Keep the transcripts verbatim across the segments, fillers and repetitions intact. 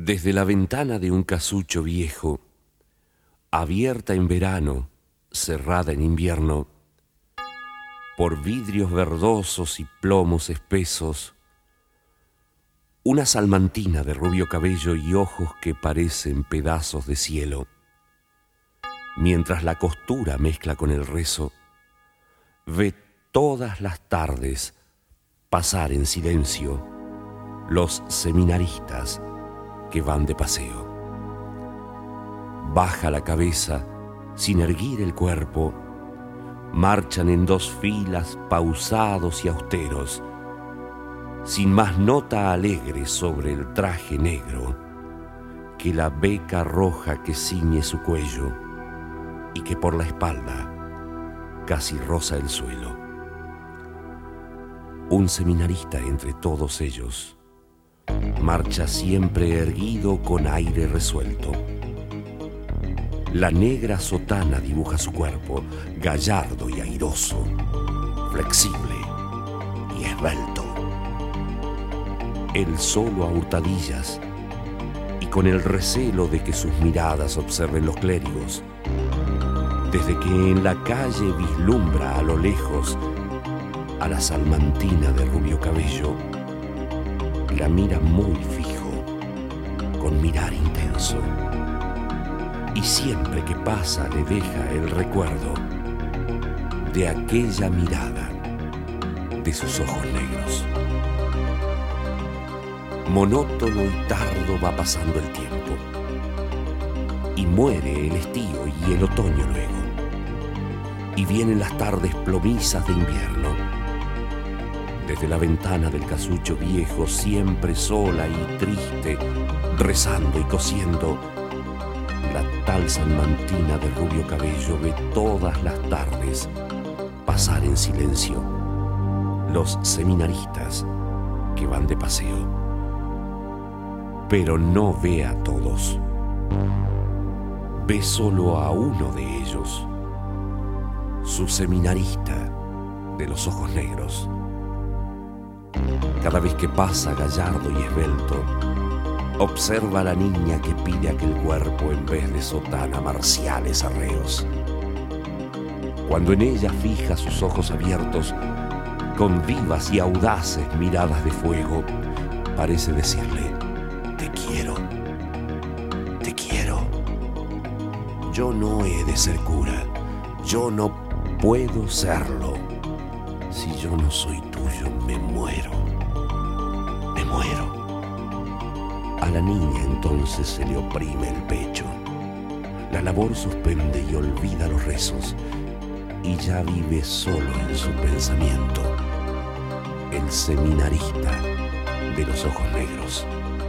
Desde la ventana de un casucho viejo, abierta en verano, cerrada en invierno, por vidrios verdosos y plomos espesos, una salmantina de rubio cabello y ojos que parecen pedazos de cielo, mientras la costura mezcla con el rezo, ve todas las tardes pasar en silencio los seminaristas que van de paseo. Baja la cabeza sin erguir el cuerpo, marchan en dos filas pausados y austeros, sin más nota alegre sobre el traje negro que la beca roja que ciñe su cuello y que por la espalda casi roza el suelo. Un seminarista entre todos ellos marcha siempre erguido con aire resuelto. La negra sotana dibuja su cuerpo, gallardo y airoso, flexible y esbelto. Él solo a hurtadillas y con el recelo de que sus miradas observen los clérigos, desde que en la calle vislumbra a lo lejos a la salmantina de rubio cabello, la mira muy fijo, con mirar intenso, y siempre que pasa le deja el recuerdo de aquella mirada de sus ojos negros. Monótono y tardo va pasando el tiempo, y muere el estío y el otoño luego, y vienen las tardes plomizas de invierno. Desde la ventana del casucho viejo, siempre sola y triste, rezando y cosiendo, la tal salmantina de rubio cabello ve todas las tardes pasar en silencio los seminaristas que van de paseo. Pero no ve a todos, ve solo a uno de ellos, su seminarista de los ojos negros. Cada vez que pasa gallardo y esbelto, observa a la niña que pide aquel cuerpo en vez de sotana marciales arreos. Cuando en ella fija sus ojos abiertos, con vivas y audaces miradas de fuego, parece decirle: te quiero, te quiero. Yo no he de ser cura, yo no puedo serlo. Si yo no soy tuyo, me muero. Me muero. A la niña entonces se le oprime el pecho. La labor suspende y olvida los rezos, y ya vive solo en su pensamiento el seminarista de los ojos negros.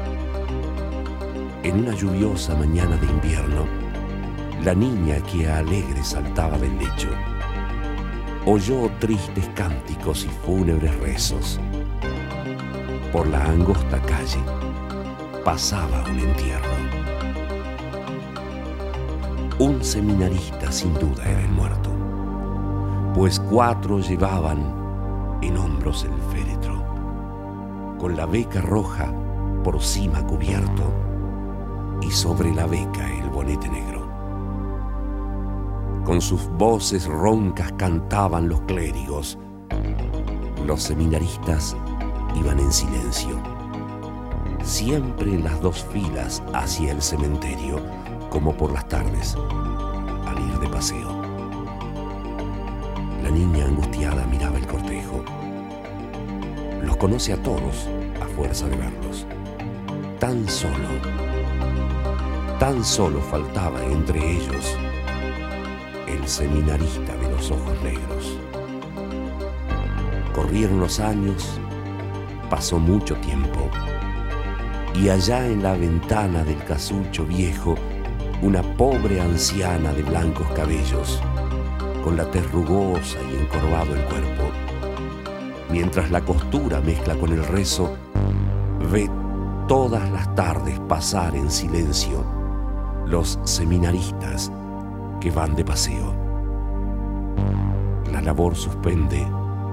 En una lluviosa mañana de invierno, la niña que alegre saltaba del lecho oyó tristes cánticos y fúnebres rezos. Por la angosta calle pasaba un entierro. Un seminarista sin duda era el muerto, pues cuatro llevaban en hombros el féretro, con la beca roja por cima cubierto y sobre la beca el bonete negro. Con sus voces roncas cantaban los clérigos. Los seminaristas iban en silencio, siempre en las dos filas hacia el cementerio, como por las tardes, al ir de paseo. La niña angustiada miraba el cortejo. Los conoce a todos a fuerza de verlos. Tan solo, tan solo faltaba entre ellos el seminarista de los ojos negros. Corrieron los años, pasó mucho tiempo, y allá en la ventana del casucho viejo, una pobre anciana de blancos cabellos, con la tez rugosa y encorvado el cuerpo, mientras la costura mezcla con el rezo, ve todas las tardes pasar en silencio los seminaristas que van de paseo. La labor suspende,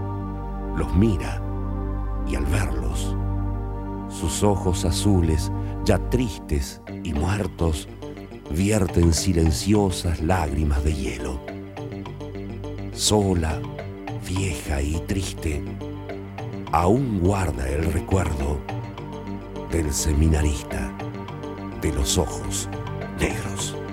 los mira y al verlos, sus ojos azules ya tristes y muertos, vierten silenciosas lágrimas de hielo. Sola, vieja y triste, aún guarda el recuerdo del seminarista de los ojos negros.